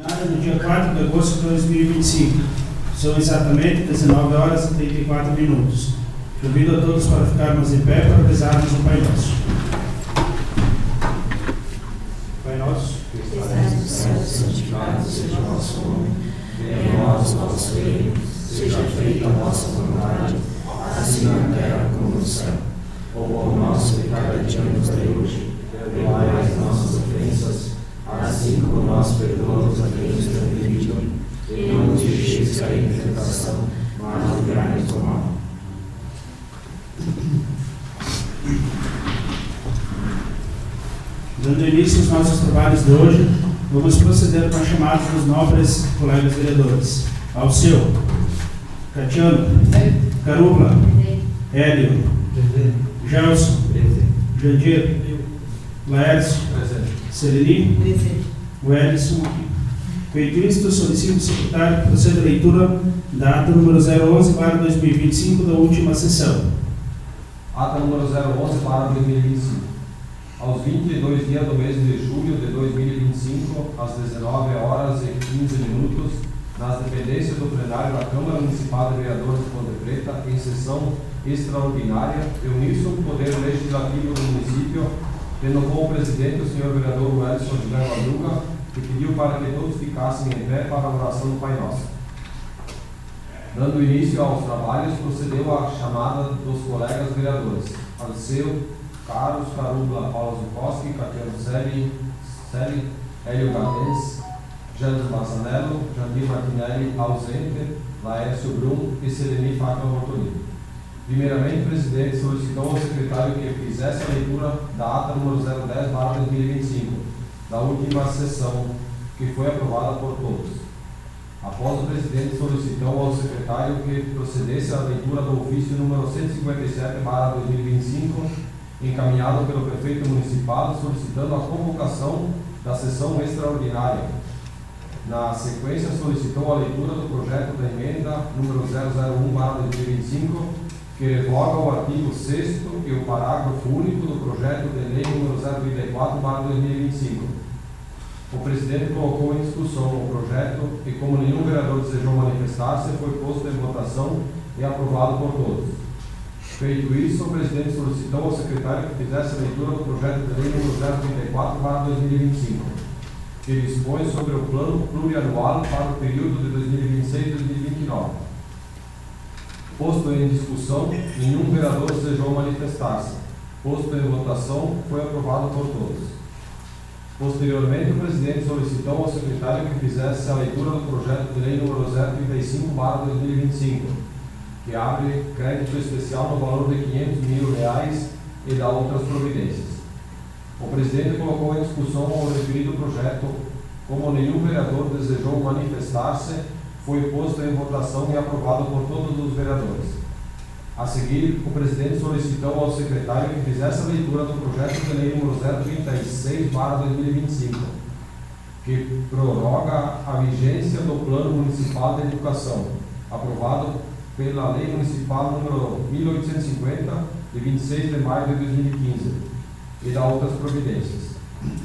no dia 4 de agosto de 2025. São exatamente 19 horas e 34 minutos. Convido a todos para ficarmos em pé para rezarmos o Pai Nosso. Pai Nosso, que estás no céu, santificado seja o vosso nome. Venha a nós o vosso reino. Seja feita a vossa vontade, assim na terra como no céu. O pão nosso de cada dia nos dai hoje. Perdoai as nossas ofensas, assim como nós perdoamos a quem nos tem ofendido. E não nos deixeis cair em tentação, mas livrai-nos do mal. Dando início aos nossos trabalhos de hoje, vamos proceder com a chamada dos nobres colegas vereadores. Alceu, Catiano, Carubla, Hélio, Gelson, Jandir, Laércio, Celini, Wellison. Feito isto, solicito o secretário que proceda a leitura da ata número 011/2025 da última sessão. Ata número 011/2025. Aos 22 dias do mês de julho de 2025, às 19h15, nas dependências do plenário da Câmara Municipal de Vereadores de Ponte Preta, em sessão extraordinária, reuniu-se o Poder Legislativo do município, tendo como presidente o senhor vereador Wellison José Madruga, que pediu para que todos ficassem em pé para a oração do Pai Nosso. Dando início aos trabalhos, procedeu a chamada dos colegas vereadores Alceu, Carlos Carubla, Paulo Zukoski, Catiano Celi, Hélio Gadense, Janus Massanello, Jandir Martinelli, ausente, Laércio Brum e Celini Fátima Bortolini. Primeiramente, o presidente solicitou ao secretário que fizesse a leitura da ata número 010/2025, da última sessão, que foi aprovada por todos. Após o presidente solicitou ao secretário que procedesse à leitura do ofício número 157/2025, encaminhado pelo prefeito municipal, solicitando a convocação da sessão extraordinária. Na sequência, solicitou a leitura do projeto da emenda número 001/2025, que revoga o artigo 6º e o parágrafo único do projeto de lei número 034/2025. O presidente colocou em discussão o projeto e, como nenhum vereador desejou manifestar-se, foi posto em votação e aprovado por todos. Feito isso, o presidente solicitou ao secretário que fizesse a leitura do projeto de lei número 034/2025, que dispõe sobre o plano plurianual para o período de 2026 e 2029. Posto em discussão, nenhum vereador desejou manifestar-se. Posto em votação, foi aprovado por todos. Posteriormente, o presidente solicitou ao secretário que fizesse a leitura do projeto de lei número 035/2025, que abre crédito especial no valor de R$500 mil e dá outras providências. O presidente colocou em discussão o referido projeto. Como nenhum vereador desejou manifestar-se, foi posto em votação e aprovado por todos os vereadores. A seguir, o presidente solicitou ao secretário que fizesse a leitura do projeto de lei número 036/2025, que prorroga a vigência do Plano Municipal de Educação, aprovado pela Lei Municipal número 1850, de 26 de maio de 2015, e dá outras providências.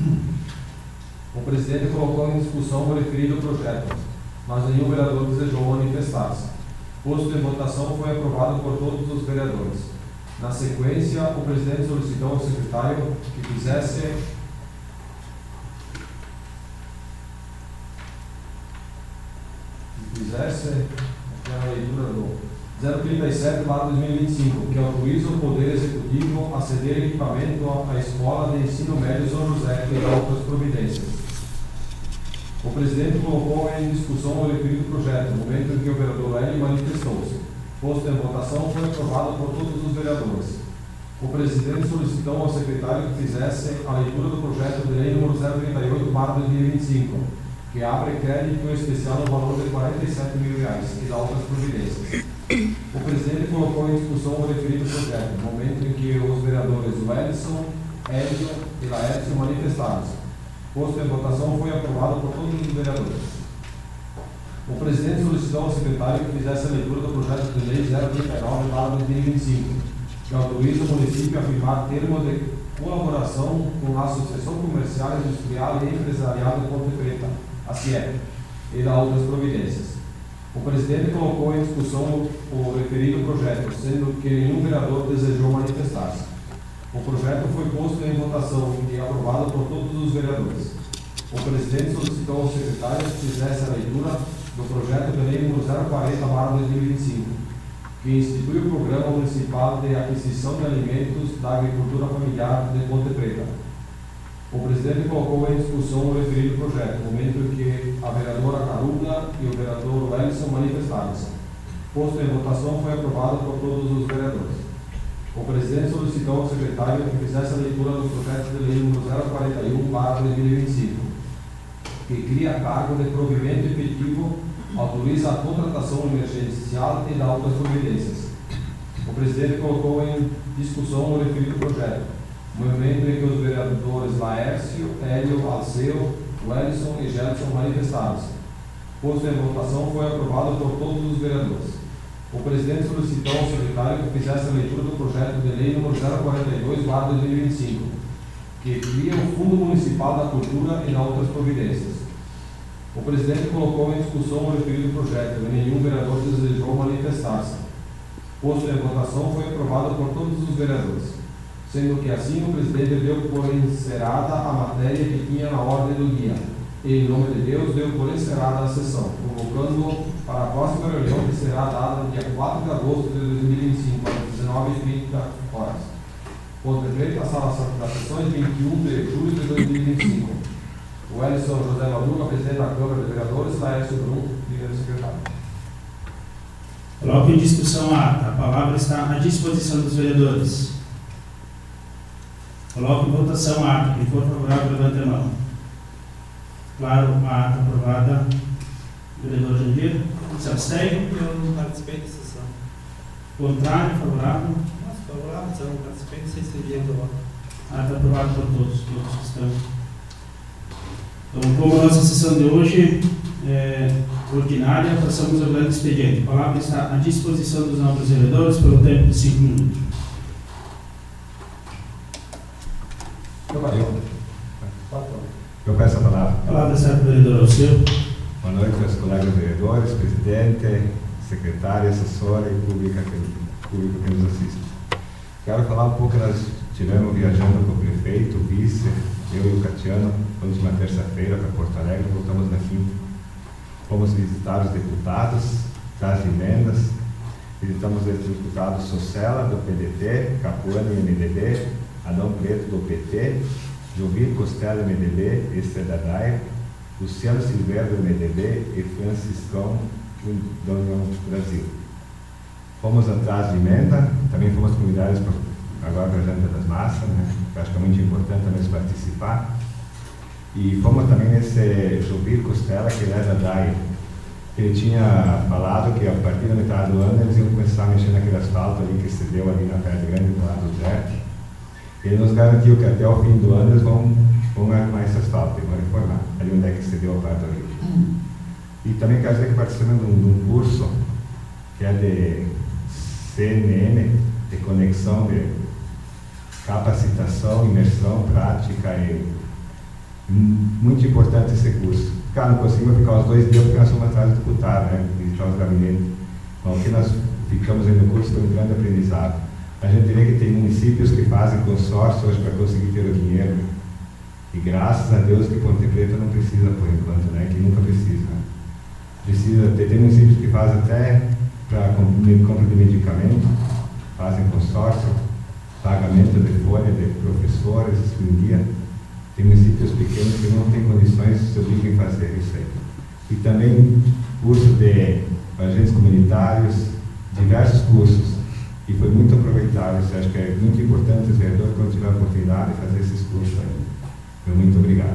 O presidente colocou em discussão o referido projeto, mas nenhum vereador desejou manifestar-se. Posto em votação, foi aprovado por todos os vereadores. Na sequência, o presidente solicitou ao secretário que fizesse a leitura do 037/2025, que autoriza o Poder Executivo a ceder equipamento à Escola de Ensino Médio São José e outras providências. O presidente colocou em discussão o referido projeto, no momento em que o vereador Hélio manifestou-se. Posto em votação, foi aprovado por todos os vereadores. O presidente solicitou ao secretário que fizesse a leitura do projeto de lei número 038/2025, que abre crédito especial no valor de R$47 mil e dá outras providências. O presidente colocou em discussão o referido projeto, no momento em que os vereadores Wellison, Hélio e Laércio manifestaram-se. Posto em votação, foi aprovado por todos os vereadores. O presidente solicitou ao secretário que fizesse a leitura do projeto de lei 039/2025, que autoriza o município a firmar termo de colaboração com a Associação Comercial, Industrial e Empresarial de Ponte Preta, CIEP, e da outras providências. O presidente colocou em discussão o referido projeto, sendo que nenhum vereador desejou manifestar-se. O projeto foi posto em votação e aprovado por todos os vereadores. O presidente solicitou ao secretário que fizesse a leitura do projeto de lei número 040/2025, que institui o Programa Municipal de Aquisição de Alimentos da Agricultura Familiar de Ponte Preta. O presidente colocou em discussão o referido projeto, no momento em que a vereadora Carula e o vereador Wellington manifestaram-se. Posto em votação, foi aprovado por todos os vereadores. O presidente solicitou ao secretário que fizesse a leitura do projeto de lei número 041/2025, que cria cargo de provimento efetivo, autoriza a contratação emergencial e dá outras providências. O presidente colocou em discussão o referido projeto, no momento em que os vereadores Laércio, Hélio, Alceu, Wellington e Gelson manifestaram-se. Posto em votação, foi aprovado por todos os vereadores. O presidente solicitou ao secretário que fizesse a leitura do projeto de lei número 042/2025, que cria o Fundo Municipal da Cultura e dá outras providências. O presidente colocou em discussão o referido projeto e nenhum vereador desejou manifestar-se. Posto em votação, foi aprovado por todos os vereadores, sendo que assim o presidente deu por encerrada a matéria que tinha na ordem do dia, e em nome de Deus deu por encerrada a sessão, convocando para a próxima reunião, que será dada no dia 4 de agosto de 2025, às 19h30. Ponte Preta, sala das sessões, 21 de julho de 2025. O Wellington José Madruga, presidente da Câmara de Vereadores, Laércio Brum, primeiro secretário. Coloque em discussão a ata. A palavra está à disposição dos vereadores. Coloque em votação a ata. Quem for favorável, levante a mão. Claro, a ata aprovada. Vereador Jandir, se abstém? Eu não participei da sessão. Contrário, favorável? Nossa, favorável, eu não participei, não sei se seria do voto. A ata aprovada por todos que estão. Então, como a nossa sessão de hoje é ordinária, passamos ao grande expediente. A palavra está à disposição dos nobres vereadores pelo tempo de 5 minutos. Eu peço a palavra. A palavra está para o vereador Alceu. Boa noite aos colegas vereadores, presidente, secretária, assessora e público que nos assiste. Quero falar um pouco, nós estivemos viajando com o prefeito, o vice, eu e o Catiano, na última terça-feira para Porto Alegre, voltamos na quinta. Fomos visitar os deputados das emendas, visitamos os deputados Socella, do PDT, Capuano, MDB, Adão Preto, do PT, Jovir Costello, MDB e Cedadaia, Luciano Silveira, do MDB e Franciscão, da União Brasil. Fomos atrás de emenda, também fomos convidados agora para a Janta das Massas, né? Eu acho que é muito importante também participar. E fomos também nesse Jovir Costello, que ele é da DAI. Ele tinha falado que a partir da metade do ano eles iam começar a mexer naquele asfalto ali que se deu ali na Pedra Grande, do lado do ZERT. Ele nos garantiu que até o fim do ano eles vão arrumar esse asfalto e vão reformar, ali onde é que se deu a parte do rio. E também quero dizer que participamos de um curso que é de CNN, de conexão, de capacitação, imersão, prática, e muito importante esse curso. Cara, não conseguimos ficar os 2 dias porque nós fomos atrás do deputado, né? Visitar os gabinetes. Então, o que nós ficamos aí no curso foi um grande aprendizado. A gente vê que tem municípios que fazem consórcio hoje para conseguir ter o dinheiro. E graças a Deus que Ponte Preta não precisa por enquanto, né? Que nunca precisa. Precisa ter municípios que fazem até para compra de medicamento, fazem consórcio, pagamento de folha de professores, isso em dia. Tem municípios pequenos que não têm condições, se obrigam a fazer isso aí. E também curso de agentes comunitários, diversos cursos. E foi muito aproveitável. Acho que é muito importante os vereadores, quando tiver a oportunidade, de fazer esses cursos aí. Muito obrigado.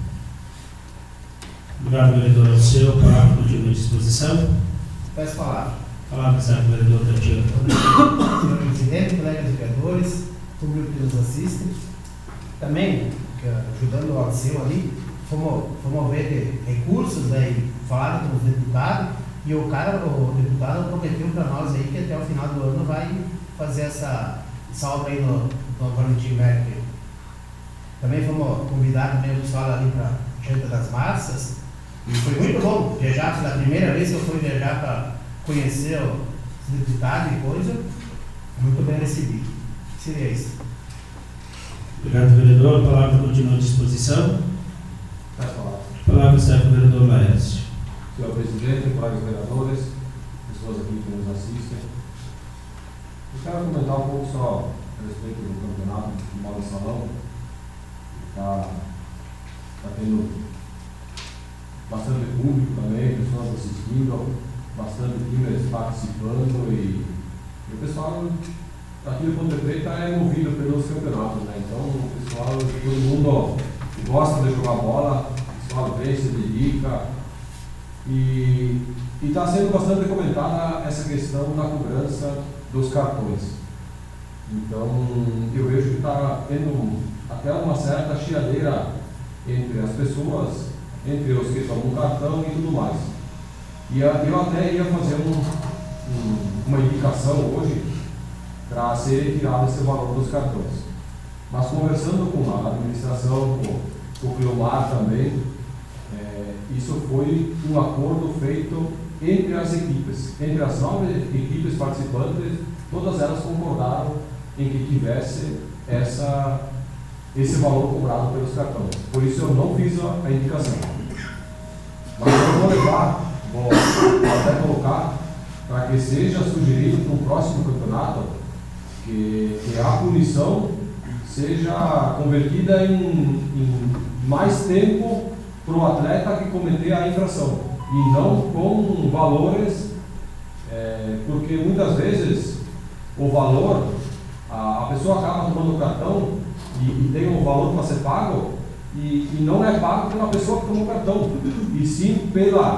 Obrigado, vereador Alceu. A palavra continua à disposição. Peço a palavra. A palavra está para o vereador Catiano. Senhor presidente, colegas vereadores, público que nos assiste. Também, ajudando o Alceu ali, fomos ver recursos, aí, falaram com os deputados, e o deputado prometeu para nós aí que até o final do ano vai fazer essa obra aí no Valentim Merkel. Também fomos convidar também o pessoal ali para a Janta das Massas, E foi muito bom viajar, pela primeira vez que eu fui viajar para conhecer os deputados e coisa, muito bem recebido. Seria isso. Obrigado, vereador. A palavra continua à disposição. A palavra está para o vereador Laércio. Senhor presidente, colegas vereadores, pessoas aqui que nos assistem, eu quero comentar um pouco só a respeito do campeonato de bola de salão. Está tendo bastante público também, pessoas assistindo, bastante times participando e o pessoal aqui do Ponte Preta é movido pelos campeonatos, né? Então o pessoal, todo mundo gosta de jogar bola, o pessoal vem, se dedica e está sendo bastante comentada essa questão da cobrança dos cartões. Então eu vejo que está tendo até uma certa chiadeira entre as pessoas, entre os que tomam cartão e tudo mais. E eu até ia fazer uma indicação hoje para ser retirado esse valor dos cartões. Mas conversando com a administração, com o Cleomar também, isso foi um acordo feito entre as equipes. Entre as 9 equipes participantes, todas elas concordaram em que tivesse esse valor cobrado pelos cartões. Por isso eu não fiz a indicação. Mas eu vou levar, vou até colocar, para que seja sugerido para o próximo campeonato que a punição seja convertida em mais tempo para o atleta que cometer a infração e não com valores, porque muitas vezes o valor, a pessoa acaba tomando o cartão e tem um valor para ser pago e não é pago pela pessoa que tomou o cartão, e sim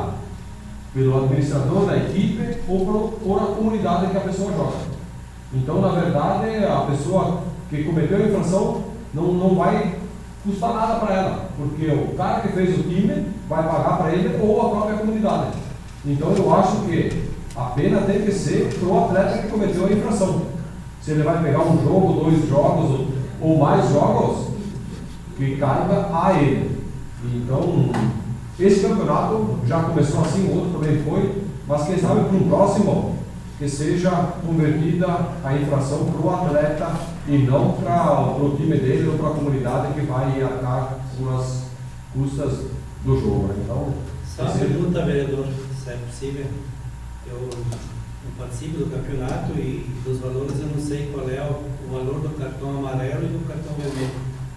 pelo administrador da equipe ou por a comunidade que a pessoa joga. Então, na verdade, a pessoa que cometeu a infração não vai custar nada para ela, porque o cara que fez o time vai pagar para ele ou a própria comunidade. Então, eu acho que a pena tem que ser para o atleta que cometeu a infração. Se ele vai pegar um jogo, 2 jogos ou mais jogos, que caiba a ele. Então, esse campeonato já começou assim, o outro também foi, mas quem sabe para um próximo que seja convertida a infração para o atleta e não para o time dele ou para a comunidade que vai arcar com as custas do jogo. Então, só uma pergunta, vereador, se é possível. Eu participo do campeonato e dos valores eu não sei qual é o valor do cartão amarelo e do cartão vermelho.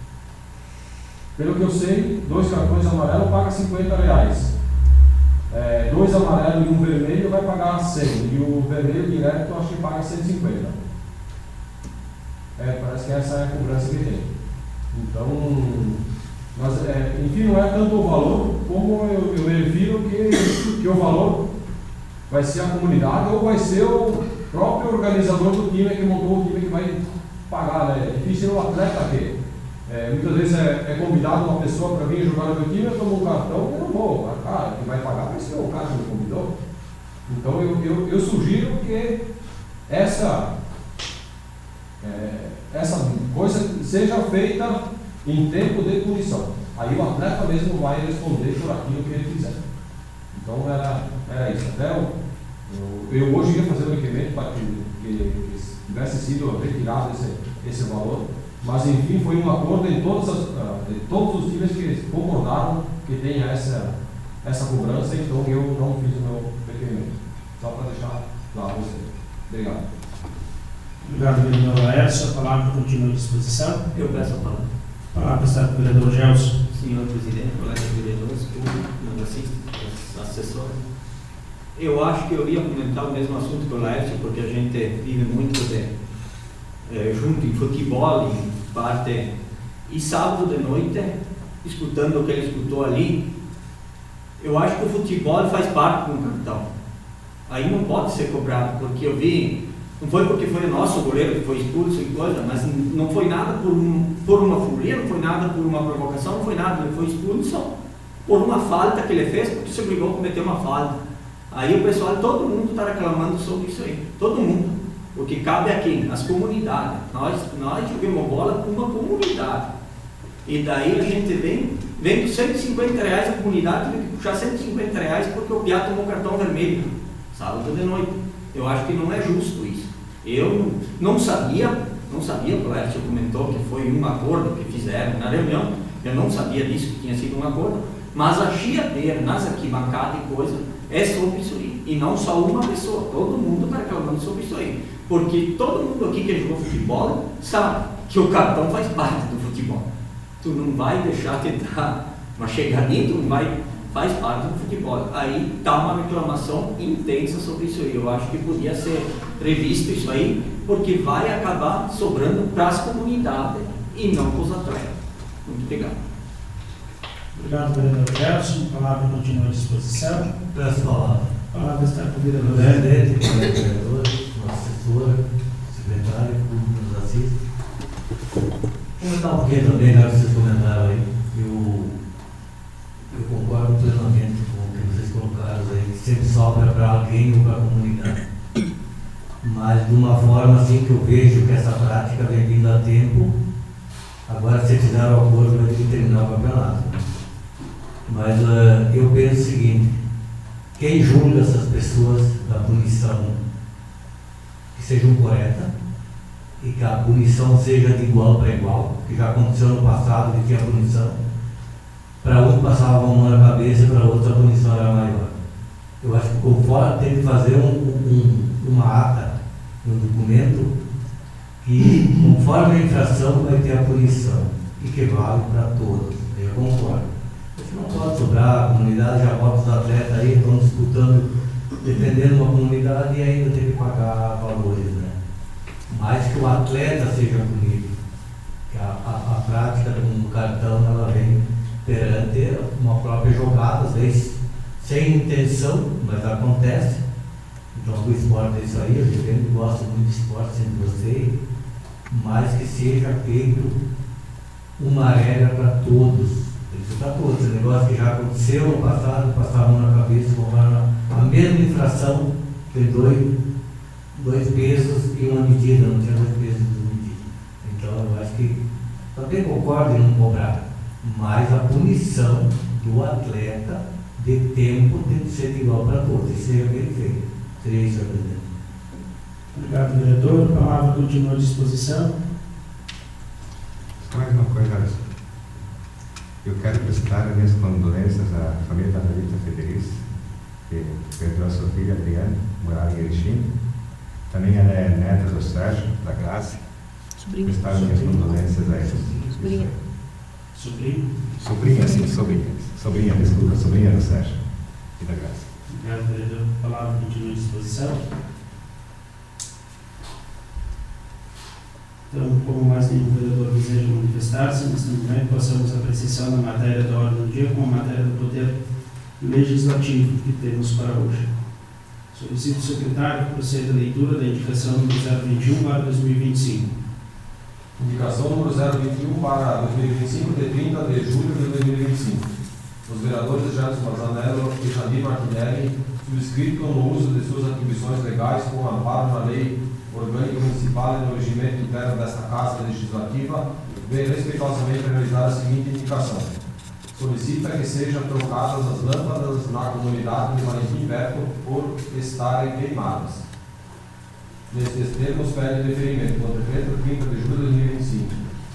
Pelo que eu sei, 2 cartões amarelos paga R$50. 2 amarelos e 1 vermelho vai pagar 100. E o vermelho direto eu acho que paga 150. Parece que essa é a cobrança que tem. Então, mas, enfim, não é tanto o valor, como eu me refiro que o valor vai ser a comunidade ou vai ser o próprio organizador do time que montou o time que vai pagar, né? É difícil o atleta que muitas vezes é convidado uma pessoa para vir jogar no meu time, eu tomo um cartão, eu não vou, quem vai pagar vai ser o cara que me convidou. Então eu sugiro que essa coisa seja feita em tempo de punição. Aí o atleta mesmo vai responder por aquilo que ele fizer. Então era isso. Até eu hoje ia fazer um requerimento para que tivesse sido retirado esse valor, mas enfim foi um acordo em de todos os times que concordaram que tenha essa cobrança, então eu não fiz o meu requerimento. Só para deixar claro isso aí. Obrigado. Obrigado, vereador Laércio. A palavra continua à disposição. Eu peço a palavra. A palavra está para o vereador Gelson. Senhor presidente, colegas vereadores, público, não assiste, assessores. Eu acho que eu ia comentar o mesmo assunto que o Laércio, porque a gente vive muito junto em futebol, em parte. E sábado de noite, escutando o que ele escutou ali, eu acho que o futebol faz parte do cartão. Aí não pode ser cobrado, porque eu vi, não foi porque foi o nosso goleiro que foi expulso e coisa, mas não foi nada por uma folia, não foi nada por uma provocação, não foi nada, ele foi expulso por uma falta que ele fez, porque se obrigou a cometer uma falta. Aí o pessoal, todo mundo está reclamando sobre isso aí, todo mundo, porque cabe aqui, as comunidades, nós jogamos bola com uma comunidade, E daí a gente vem com R$150 a comunidade, tem que puxar R$150 porque o piá tomou cartão vermelho, sábado de noite. Eu acho que não é justo isso. Eu não sabia, o Laércio comentou que foi um acordo que fizeram na reunião, eu não sabia disso, que tinha sido um acordo, mas a chiadeira nas arquibancadas e coisa é sobre isso aí. E não só uma pessoa, todo mundo está reclamando sobre isso aí. Porque todo mundo aqui que jogou futebol sabe que o cartão faz parte do futebol. Tu não vai deixar de dar uma chegadinha, tu não vai, faz parte do futebol. Aí está uma reclamação intensa sobre isso aí. Eu acho que podia ser revisto isso aí, porque vai acabar sobrando para as comunidades e não para os atletas. Muito obrigado. Obrigado, vereador Gerson. A palavra continua à disposição. Peço a palavra. A palavra está com o vereador Presidente, vereador, assessora, secretário, público que nos assiste. Comentar um pouquinho também, né, que vocês comentaram aí. Eu concordo plenamente com o que vocês colocaram aí, que sempre sobra para alguém ou para a comunidade. Mas de uma forma assim que eu vejo que essa prática vem vindo a tempo, agora se fizeram o acordo vai ter que terminar o campeonato. Mas eu penso o seguinte, quem julga essas pessoas da punição que sejam corretas e que a punição seja de igual para igual, que já aconteceu no passado que tinha punição, para um passava uma mão na cabeça e para outro a punição era maior. Eu acho que conforme tem que fazer uma ata, um documento, que conforme a infração vai ter a punição e que vale para todos. Eu concordo. Você não pode sobrar, a comunidade já bota os atletas aí, estão disputando, defendendo uma comunidade e ainda tem que pagar valores, né? Mas que o atleta seja punido, que a prática do cartão ela vem perante uma própria jogada, às vezes sem intenção, mas acontece. Então o esporte é isso aí, eu sempre gosto muito de esporte, sempre gostei, mas que seja feito uma regra para todos. Para todos, esse negócio que já aconteceu no passado, passar a mão na cabeça, comprar a mesma infração, tem dois pesos e uma medida, não tinha 2 pesos e 2 medidas. Então eu acho que também concordo em não cobrar, mas a punição do atleta de tempo tem que ser igual para todos, e seja bem feito. Seria isso, senhor presidente. Obrigado, vereador. A palavra continua à disposição. Mais uma coisa, eu quero prestar as minhas condolências à família da Rita Federici, que perdeu a sua filha Adriana, morava em Erechim. Também ela é neta do Sérgio, da Graça. Sobrinha. Prestar minhas condolências a eles. Sobrinha. Sobrinho. Sobrinha, sim, sobrinha. Sobrinha, desculpa, sobrinha do Sérgio e da Graça. Obrigado, vereador. A palavra continua à disposição. Então, como mais nenhum vereador deseja manifestar-se, neste momento passamos à apreciação da matéria da ordem do dia com a matéria do poder legislativo que temos para hoje. Solicito o secretário que proceda a leitura da indicação número 021/2025. Indicação número 021 para 2025, de 30 de julho de 2025. Os vereadores Gerson Marzanello e Jandir Martinelli subscritam no uso de suas atribuições legais com amparo na lei orgânica municipal e no regimento interno desta Casa Legislativa, vem respeitosamente realizar a seguinte indicação. Solicita que sejam trocadas as lâmpadas na comunidade de Valentim Beto por estarem queimadas. Nestes termos, pede deferimento do decreto 30 de julho de 2025.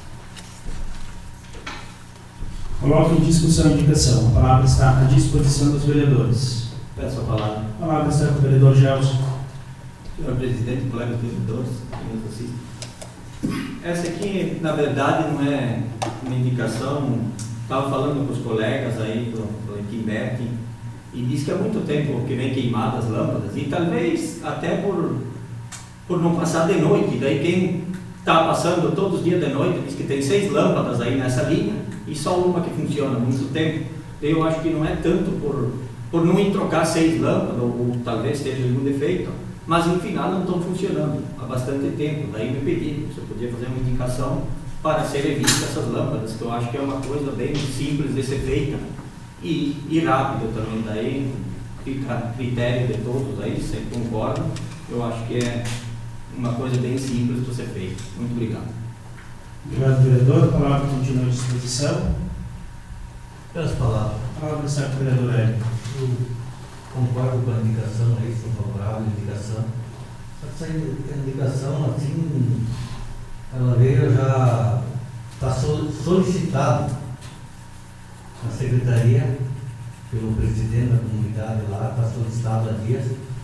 Coloco em discussão a indicação. A palavra está à disposição dos vereadores. Peço a palavra. A palavra está com o vereador Gelson. Senhor presidente, colegas vereadores que nos assistem. Essa aqui, na verdade, não é uma indicação. Estava falando com os colegas aí do Valentim Beto e diz que há muito tempo que vem queimadas as lâmpadas e talvez até por não passar de noite. Daí quem está passando todos os dias de noite diz que tem 6 lâmpadas aí nessa linha e só uma que funciona há muito tempo. Eu acho que não é tanto por não ir trocar 6 lâmpadas ou talvez esteja algum defeito, mas no final não estão funcionando há bastante tempo. Daí me pedi se eu podia fazer uma indicação para serem vistas essas lâmpadas, que eu acho que é uma coisa bem simples de ser feita e rápida também. Daí fica a critério de todos aí, se concordam. Eu acho que é uma coisa bem simples para ser feita. Muito obrigado. Obrigado, vereador. A palavra continua à disposição. Pelas palavras. A palavra está com o vereador Hélio. Eu concordo com a indicação aí, sou favorável à indicação. Essa indicação, assim, ela veio já, está solicitado na secretaria, pelo presidente da comunidade lá, está solicitado há dias.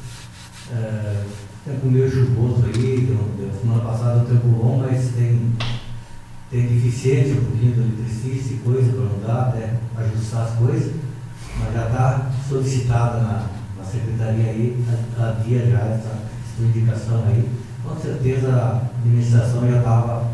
Tempo meio chuvoso aí, semana passada o tempo bom, mas tem deficiência um pouquinho do eletricista e coisa para mudar, até ajustar as coisas, mas já está solicitada na secretaria aí, há dia já essa indicação aí. Com certeza a administração já estava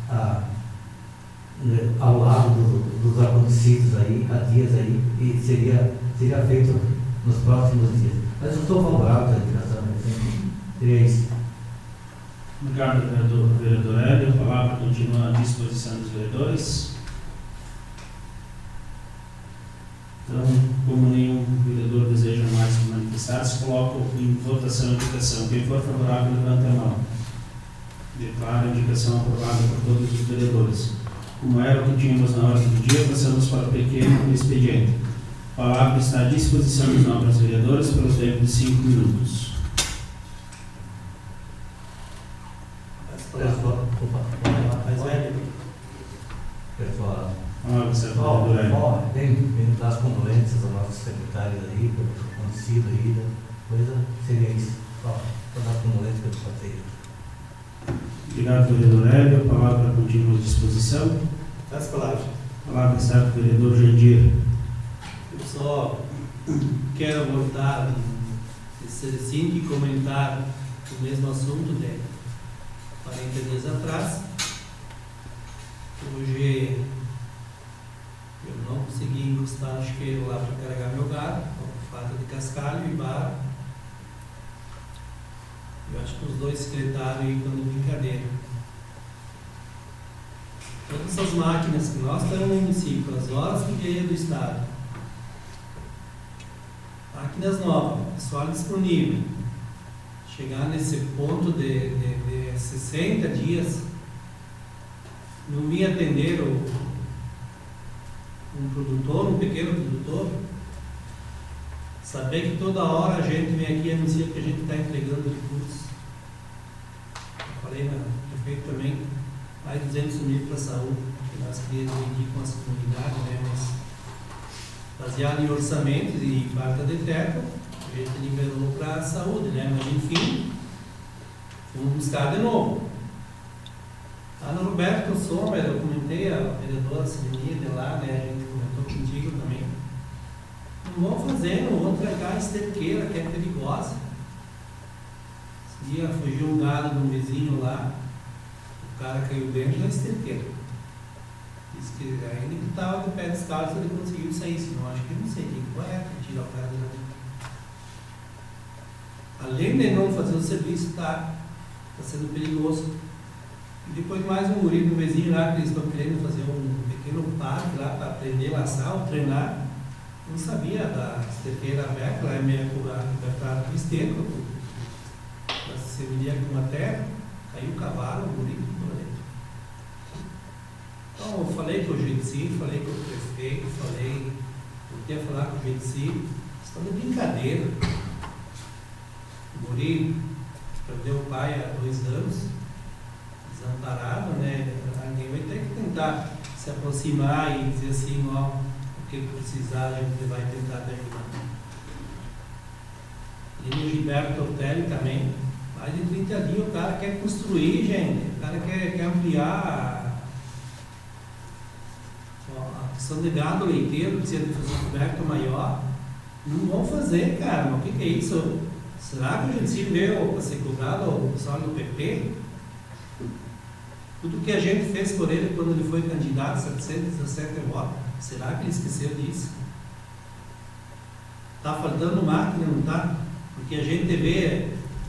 ao lado dos acontecidos aí, há dias aí, e seria feito nos próximos dias. Mas eu estou favorável à indicação, seria isso. Obrigado, vereador Hélio. A palavra continua à disposição dos vereadores. Então, como nenhum vereador deseja mais se manifestar, se coloca em votação a indicação. Quem for favorável, levante a mão. Declaro a indicação aprovada por todos os vereadores. Como era o que tínhamos na ordem do dia, passamos para o pequeno expediente. A palavra está à disposição dos nobres vereadores pelo tempo de 5 minutos. Pessoal, bem das condolências aos nossos secretários aí, pelo acontecido aí, coisa, seria isso. Só dar condolências pelo passeio. Obrigado, vereador Hélio. A palavra continua à disposição. As palavras. A palavra está com o vereador Jandir. Eu só quero voltar assim e comentar o mesmo assunto de 40 dias atrás. Hoje eu não consegui encostar o isqueiro lá para carregar meu gado, por falta de cascalho e barro. Eu acho que os dois secretários aí estão de brincadeira. Todas essas máquinas que nós temos no município, as horas que veio do Estado, máquinas novas, pessoal disponível, chegar nesse ponto de 60 dias, não me atender um produtor, um pequeno produtor, saber que toda hora a gente vem aqui e anuncia que a gente está entregando recursos. Eu falei no prefeito também, mais 200 mil para a saúde, que nós queríamos dividir com as comunidades, né? Mas baseado em orçamentos e falta de teto, a gente liberou para a saúde, né? Mas enfim, vamos buscar de novo. Lá no Roberto Sommer, eu comentei, a vereadora Sidonia de lá, né? A gente comentou contigo também. Não vão fazer, não vão entregar a esterqueira que é perigosa. Esse dia fugiu um gado de um vizinho lá, o cara caiu dentro da esterqueira. Disse que ainda que estava de pé descalço ele conseguiu sair, senão acho que não sei quem foi, tirar o cara de lá. Além de não fazer o serviço, está sendo perigoso. E depois mais um guri do vizinho lá, que eles estão querendo fazer um pequeno parque lá para aprender a laçar ou treinar. Não sabia da esterqueira aberta, lá é meio abertada do esterco, para se semelhar com a terra, caiu o cavalo, o guri ficou dentro. Então eu falei com o GDC, falei com o prefeito, eu queria falar com o GDC, estão de brincadeira. O guri perdeu o pai há 2 anos, desamparado, né? Alguém vai ter que tentar se aproximar e dizer assim, ó, o que precisar a gente vai tentar terminar. E no Gilberto Ortelli também, mais de 30 dias o cara quer construir, gente, o cara quer ampliar a questão de gado leiteiro, precisa de fazer um coberto maior. Não vão fazer, cara, mas o que é isso? Será que a gente veio para ser cobrado ao pessoal do PP? Tudo que a gente fez por ele quando ele foi candidato, 717 votos, será que ele esqueceu disso? Está faltando máquina, não está? Porque a gente vê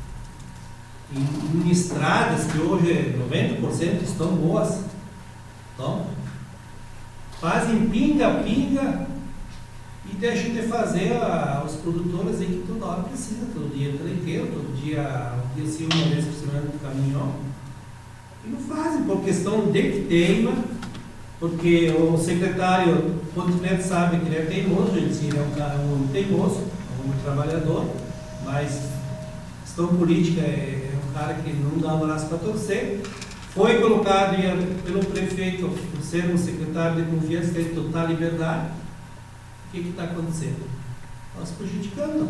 em estradas que hoje 90% estão boas, então, fazem pinga-pinga e deixam de fazer os produtores aí que toda hora precisa, todo dia leiteiro, todo dia sim, uma vez por semana no caminhão. E não fazem por questão de teima, porque o secretário Continente sabe que ele é teimoso, ele é um cara muito teimoso, um trabalhador, mas questão política é um cara que não dá um braço para torcer. Foi colocado pelo prefeito por ser um secretário de confiança, tem total liberdade. O que está acontecendo? Nós prejudicando.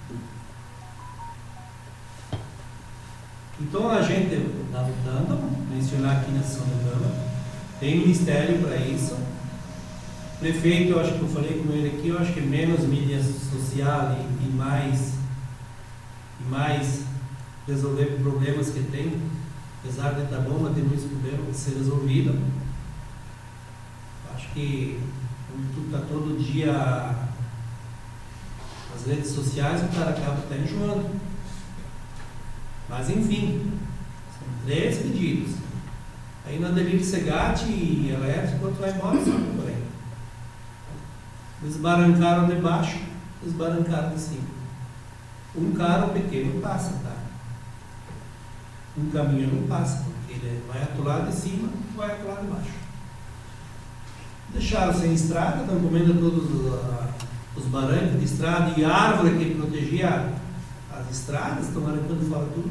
Então a gente está lutando, mencionar aqui na sessão da Câmara, tem ministério para isso. O prefeito, eu acho que eu falei com ele aqui, eu acho que menos mídia social e mais resolver problemas que tem, apesar de estar bom, mas tem muitos problemas de ser resolvido. Acho que tudo está todo dia nas redes sociais, o cara acaba até enjoando. Mas enfim, são 3 pedidos. Aí na Delírio Segatti e Elétrico, quando vai embora, sabe por aí. Desbarancaram de baixo, desbarancaram de cima. Um carro pequeno passa, tá? Um caminhão não passa, porque ele vai atolar de cima, vai atolar de baixo. Deixaram sem estrada, estão comendo todos os barrancos de estrada e árvore que protegia as estradas, estão arrancando fora tudo.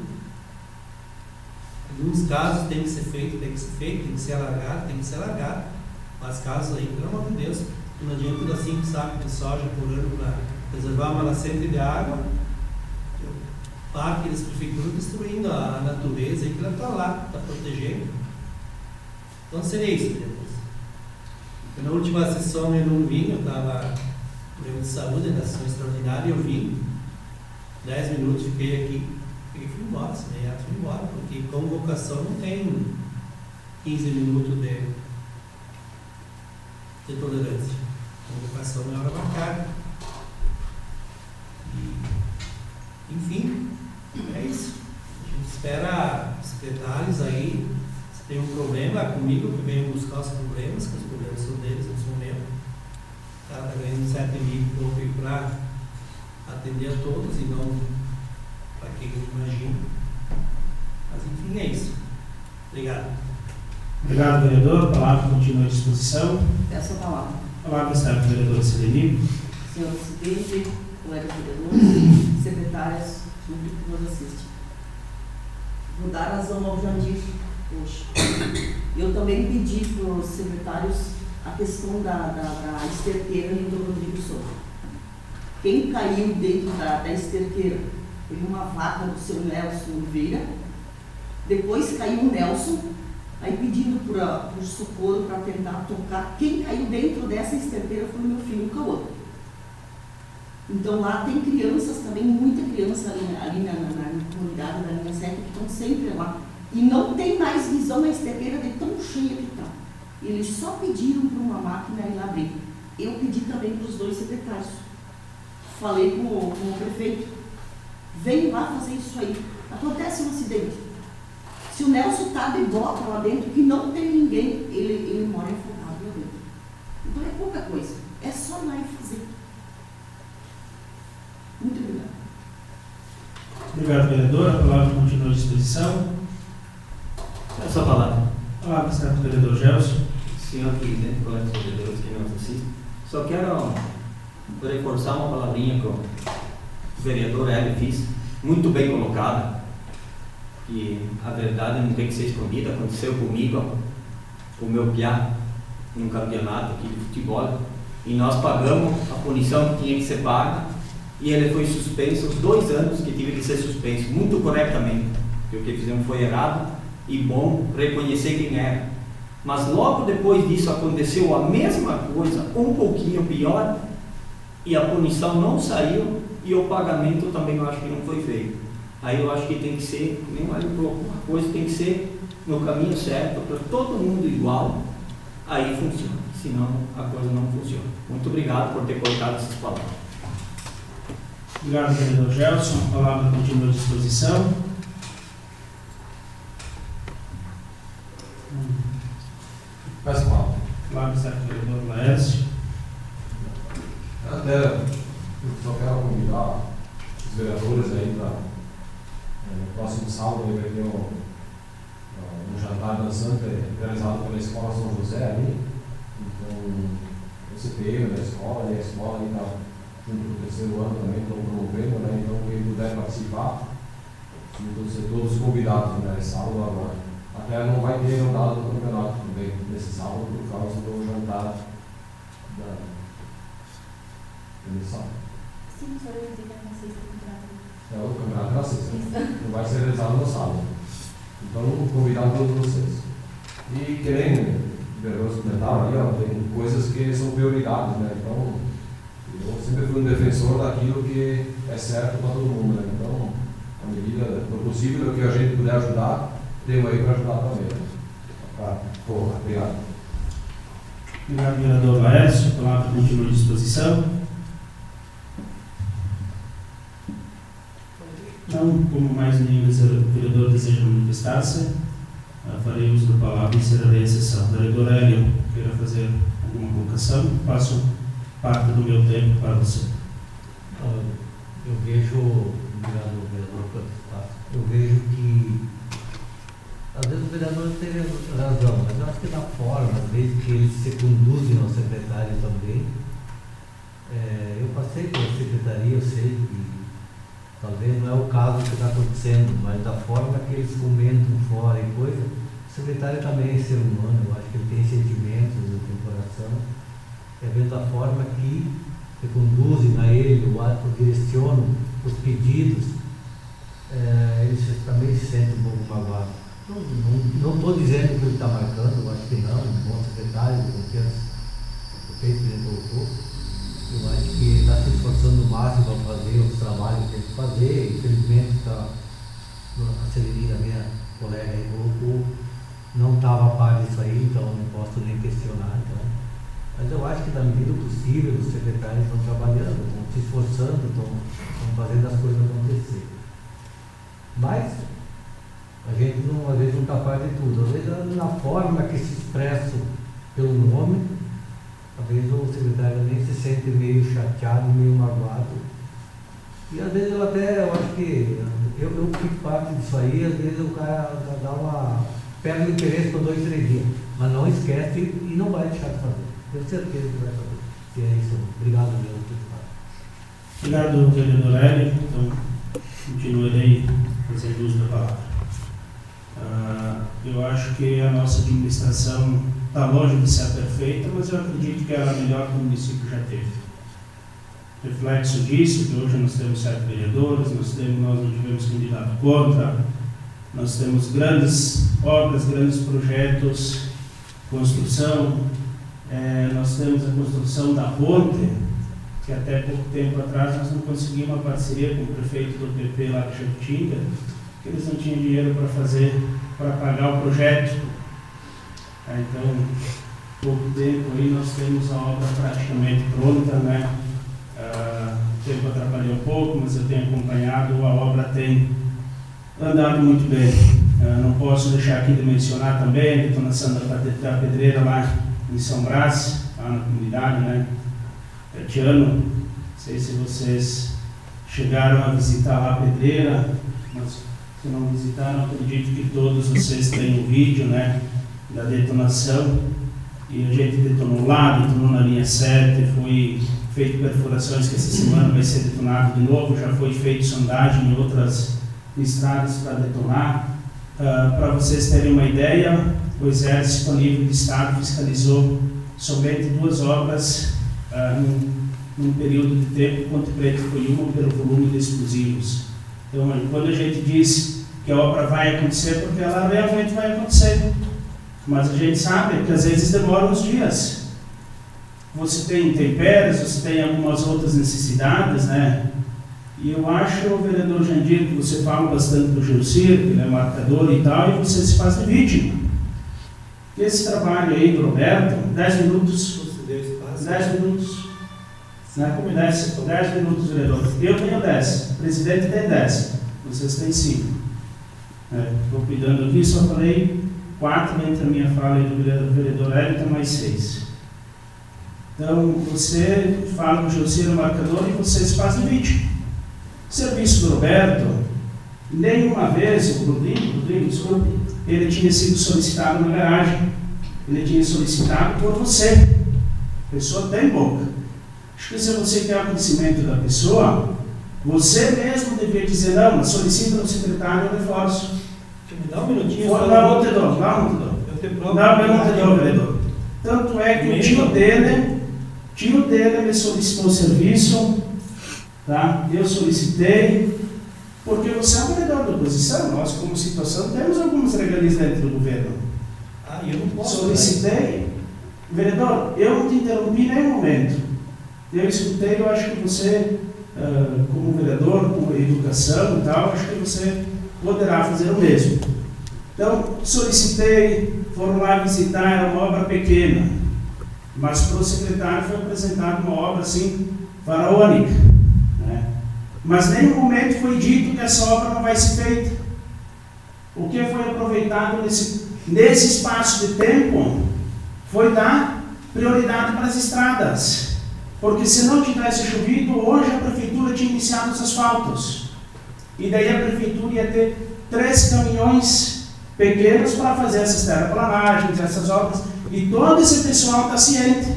Em alguns casos tem que ser feito, tem que ser alargado, mas casos aí, pelo amor de Deus, não adianta dar 5 sacos de soja por ano para preservar uma nascente de água, parque das prefeituras destruindo a natureza e que ela está lá, está protegendo. Então seria isso, vereadores. Na última sessão eu não vim, eu estava no problema de saúde, na sessão extraordinária, eu vim, 10 minutos, fiquei aqui, e fui embora, fui embora, porque convocação não tem 15 minutos de tolerância. Convocação é hora marcada. Enfim, é isso. A gente espera secretários aí, se tem um problema comigo, que venham buscar os problemas, que os problemas são deles nesse momento. O cara está ganhando 7 mil para atender a todos e não para quem eu imagino. Mas enfim, é isso. Obrigado. Obrigado, vereador. A palavra continua à disposição. Peço a palavra. A palavra está para o vereador Serenino. Senhor presidente, colegas vereadores, secretárias, público que nos assiste. Vou dar razão ao Jandir hoje. Eu também pedi para os secretários a questão da esterqueira ali do Rodrigo Souza. Quem caiu dentro da esterqueira foi uma vaca do seu Nelson Oliveira, depois caiu o Nelson, aí pedindo por socorro para tentar tocar. Quem caiu dentro dessa esterqueira foi o meu filho, o Cauã. Então lá tem crianças também, muita criança ali na comunidade da linha 7 que estão sempre lá. E não tem mais visão na esterqueira de tão cheia que está. Eles só pediram para uma máquina ir lá abrir. Eu pedi também para os 2 secretários. Falei com o prefeito. Vem lá fazer isso aí. Acontece um acidente. Se o Nelson está de bota lá dentro, que não tem ninguém, ele mora afogado lá dentro. Então é pouca coisa. É só ir lá e fazer. Muito obrigado. Obrigado, vereador. A palavra continua à disposição. Essa palavra. A palavra está para o vereador Gelson. Senhor presidente, colegas vereadores que nos assistem, só quero reforçar uma palavrinha que o vereador Hélio fez, muito bem colocada, e a verdade não tem que ser escondida. Aconteceu comigo, com o meu piá, num campeonato aqui de futebol, e nós pagamos a punição que tinha que ser paga, e ele foi suspenso os 2 anos que tive que ser suspenso, muito corretamente, porque o que fizemos foi errado, e bom reconhecer quem era. Mas logo depois disso aconteceu a mesma coisa, um pouquinho pior, e a punição não saiu, e o pagamento também eu acho que não foi feito. Aí eu acho que tem que ser, nem mais uma coisa, tem que ser no caminho certo, para todo mundo igual, aí funciona, senão a coisa não funciona. Muito obrigado por ter colocado essas palavras. Obrigado, vereador Gelson. A palavra continua à disposição. Peço a palavra. A palavra está para o vereador Laércio. Até eu só quero convidar os vereadores aí para no próximo sábado vai ter um jantar dançante realizado pela Escola São José ali. Então, o CPM da escola, e a escola ali está junto com o terceiro ano também, estão promovendo, né? Então, quem puder participar, vão ser todos convidados, né? Sábado agora. Até não vai ter rodada do campeonato também nesse sábado, por causa do jantar desse sábado. Sim, só eu dizer que é na sexta temporada. O campeonato é na sexta, não vai ser realizado no sábado. Então, convidar todos vocês. E querem vereadores comentaram ali, ó, tem coisas que são prioridades, né? Então, eu sempre fui um defensor daquilo que é certo para todo mundo, né? Então, à medida do possível, que a gente puder ajudar, temos aí para ajudar também. Né? Obrigado. Obrigado, vereador Laércio. A palavra continua à disposição. Então, como mais nenhum vereador deseja manifestar-se, farei uso da palavra e encerrarei a sessão. Vereador Hélio, queira fazer alguma colocação? Passo parte do meu tempo para você. Eu vejo, obrigado, vereador, eu vejo que às vezes o vereador tem razão, mas eu acho que da forma, às vezes que eles se conduzem ao secretário também. Eu passei pela secretaria, eu sei que talvez não é o caso que está acontecendo, mas da forma que eles comentam fora e coisa, o secretário também é ser humano, eu acho que ele tem sentimentos, ele tem coração. É a mesma forma que conduzem a ele, o direcionam os pedidos, eles também se sentem um pouco magoados. Não estou dizendo que ele está marcando, eu acho que não, um bom secretário, de confiança, o prefeito que ele colocou. Eu acho que ele está se esforçando o máximo para fazer os trabalhos que tem que fazer. Infelizmente, a Celerina, minha colega aí, colocou, não estava a par disso aí, então não posso nem questionar. Então. Mas eu acho que, da medida possível, os secretários estão trabalhando, estão se esforçando, estão fazendo as coisas acontecer. Mas a gente, às vezes, não está a par de tudo. Às vezes, na forma que se expressa pelo nome, talvez o secretário nem se sente meio chateado, meio magoado. E às vezes eu acho que eu fico parte disso aí, às vezes o cara perde o interesse por 2, 3 dias, mas não esquece e não vai deixar de fazer. Tenho certeza que vai fazer. E é isso. Obrigado, vereador. Obrigado, vereador Hélio. Então, continuarei fazendo uso da palavra. Eu acho que a nossa administração está longe de ser perfeita, mas eu acredito que ela é a melhor que o município já teve. Reflexo disso, que hoje nós temos 7 vereadores, nós não tivemos candidato contra, nós temos grandes obras, grandes projetos, construção, nós temos a construção da ponte, que até pouco tempo atrás nós não conseguimos uma parceria com o prefeito do PP lá de Jacutinga, que eles não tinham dinheiro para fazer, para pagar o projeto. Então, pouco tempo aí nós temos a obra praticamente pronta, né? O tempo atrapalhou um pouco, mas eu tenho acompanhado, a obra tem andado muito bem. Não posso deixar aqui de mencionar também a detonação da pedreira lá em São Brás, lá na comunidade, né? Tatiano, não sei se vocês chegaram a visitar lá a pedreira, mas se não visitaram, acredito que todos vocês têm o vídeo, né, da detonação. E a gente detonou lá, detonou na linha 7, foi feito perfurações que essa semana vai ser detonado de novo, já foi feito sondagem em outras estradas para detonar. Para vocês terem uma ideia, o Exército, a nível de Estado, fiscalizou somente 2 obras num período de tempo, Ponte Preta foi uma pelo volume de explosivos. Então, quando a gente diz que a obra vai acontecer, porque ela realmente vai acontecer. Mas a gente sabe que às vezes demora uns dias. Você tem intempéries, você tem algumas outras necessidades, né? E eu acho, o vereador Jandir, que você fala bastante do Gilcir, que ele é marcador e tal, e você se faz de vítima. Esse trabalho aí do Roberto, 10 minutos. 10 minutos. Né? 10 minutos, vereador. Eu tenho 10, o presidente tem 10, vocês têm 5. Estou cuidando aqui, só falei 4 entre a minha fala e do vereador Hélio, tem mais 6. Então, você fala com o Gilcir, o marcador, e vocês fazem vídeo. O serviço do Roberto Nenhuma vez o Rodrigo, desculpe, ele tinha sido solicitado na garagem. Ele tinha solicitado por você. A pessoa tem boca. Acho que se você quer o conhecimento da pessoa, você mesmo deveria dizer, não, mas solicita no secretário o reforço. Me dá um minutinho. Não te dou. Não, eu não te dou, vereador. Tanto é que o tio dele me solicitou o serviço, tá? Eu solicitei, porque você é um vereador da oposição, nós como situação temos algumas regalias dentro do governo. Eu não posso. Solicitei, vereador, eu não te interrompi em nenhum momento. Eu escutei, eu acho que você, como vereador, com educação e tal, acho que você poderá fazer o mesmo. Então, solicitei, foram lá visitar, era uma obra pequena, mas para o secretário foi apresentada uma obra assim, faraônica, né? Mas em nenhum momento foi dito que essa obra não vai ser feita. O que foi aproveitado nesse espaço de tempo foi dar prioridade para as estradas, porque se não tivesse chovido, hoje a prefeitura tinha iniciado os asfaltos, e daí a prefeitura ia ter 3 caminhões pequenos para fazer essas terraplanagens, essas obras, e todo esse pessoal está ciente.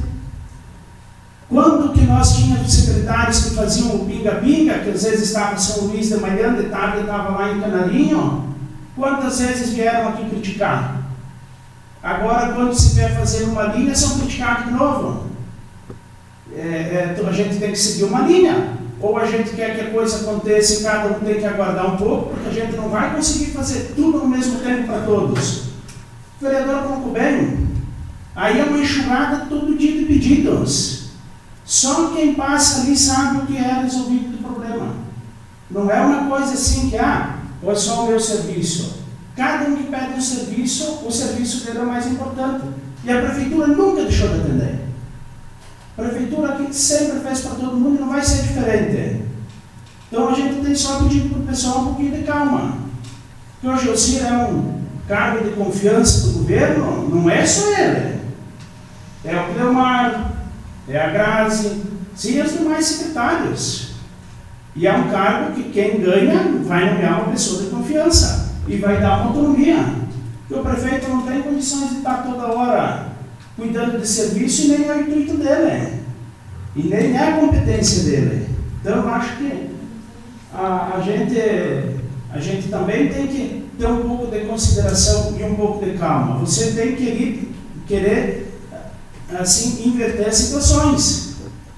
Quando que nós tínhamos secretários que faziam o pinga-pinga, que às vezes estava em São Luís de manhã, de tarde estava lá em Canarinho, quantas vezes vieram aqui criticar? Agora, quando se quer fazer uma linha, são criticados de novo. Então a gente tem que seguir uma linha. Ou a gente quer que a coisa aconteça e cada um tem que aguardar um pouco, porque a gente não vai conseguir fazer tudo ao mesmo tempo para todos. O vereador colocou bem. Aí é uma enxurrada todo dia de pedidos. Só quem passa ali sabe o que é resolvido do problema. Não é uma coisa assim que, é só o meu serviço. Cada um que pede um serviço, o serviço dele é o mais importante. E a prefeitura nunca deixou de atender. A prefeitura aqui sempre fez para todo mundo e não vai ser diferente. Então a gente tem só pedido para o pessoal um pouquinho de calma. Porque hoje o Ciro é um cargo de confiança do governo, não é só ele. É o Cleomar, é a Grazi, sim, e os demais secretários. E é um cargo que quem ganha vai nomear uma pessoa de confiança e vai dar uma autonomia. Porque o prefeito não tem condições de estar toda hora cuidando de serviço e nem é o intuito dele. E nem é a competência dele. Então eu acho que a gente também tem que ter um pouco de consideração e um pouco de calma. Você tem que querer assim, inverter situações.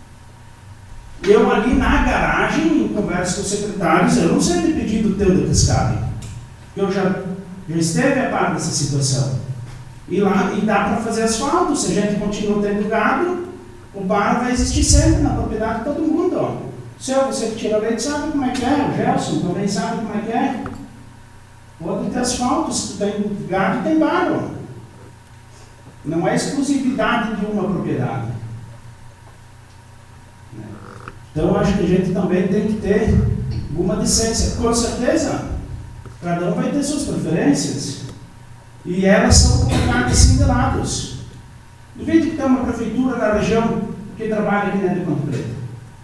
Eu ali na garagem, em conversa com os secretários, eu não sei de pedido teu de Cascavel. Eu já esteve a par dessa situação. E lá, e dá para fazer asfalto. Se a gente continua tendo gado, o bar vai existir sempre na propriedade de todo mundo. Você que tira leite sabe como é que é, o Gelson também sabe como é que é. Pode ter asfalto, se tu tem gado, tem bar. Não é exclusividade de uma propriedade. Então acho que a gente também tem que ter alguma decência. Com certeza, cada um vai ter suas preferências. E elas são colocadas assim de lados. Duvido que tem uma prefeitura na região que trabalha aqui dentro de Ponte Preta.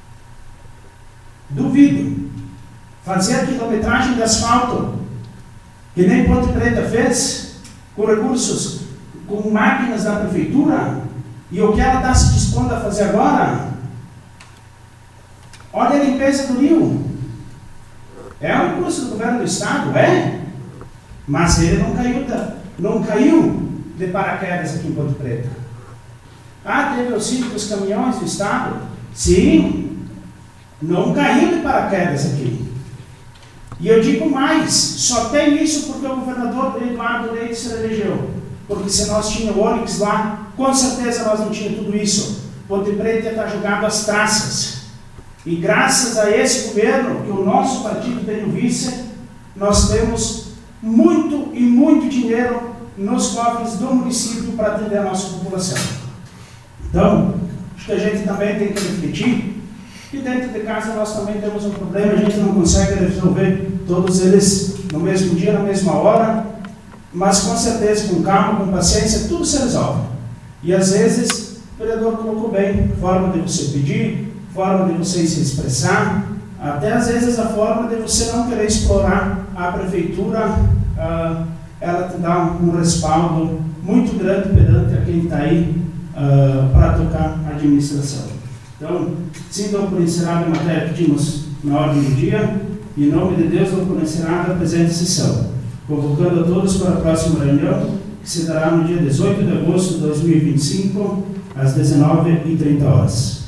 Duvido. Fazer a quilometragem de asfalto, que nem Ponte Preta fez, com recursos, com máquinas da prefeitura, e o que ela está se dispondo a fazer agora, olha a limpeza do rio. É um recurso do governo do estado, mas ele não caiu de paraquedas aqui em Ponte Preta. Teve auxílio dos caminhões do estado? Sim, não caiu de paraquedas aqui. E eu digo mais, só tem isso porque o governador Eduardo Leite se elegeu. Porque se nós tínhamos Onix lá, com certeza nós não tínhamos tudo isso. Ponte Preta ia estar jogado às traças. E graças a esse governo, que o nosso partido tem o vice, nós temos muito e muito dinheiro nos cofres do município para atender a nossa população. Então, acho que a gente também tem que refletir que dentro de casa nós também temos um problema, a gente não consegue resolver todos eles no mesmo dia, na mesma hora, mas com certeza, com calma, com paciência, tudo se resolve. E às vezes, o vereador colocou bem, forma de você pedir, forma de você se expressar, até às vezes a forma de você não querer explorar a prefeitura, ela te dá um respaldo muito grande perante a quem está aí para tocar a administração. Então, sim, dou por encerrada a matéria que tínhamos na ordem do dia, e em nome de Deus dou por encerrada a presente sessão, convocando a todos para a próxima reunião, que se dará no dia 18 de agosto de 2025, às 19h30.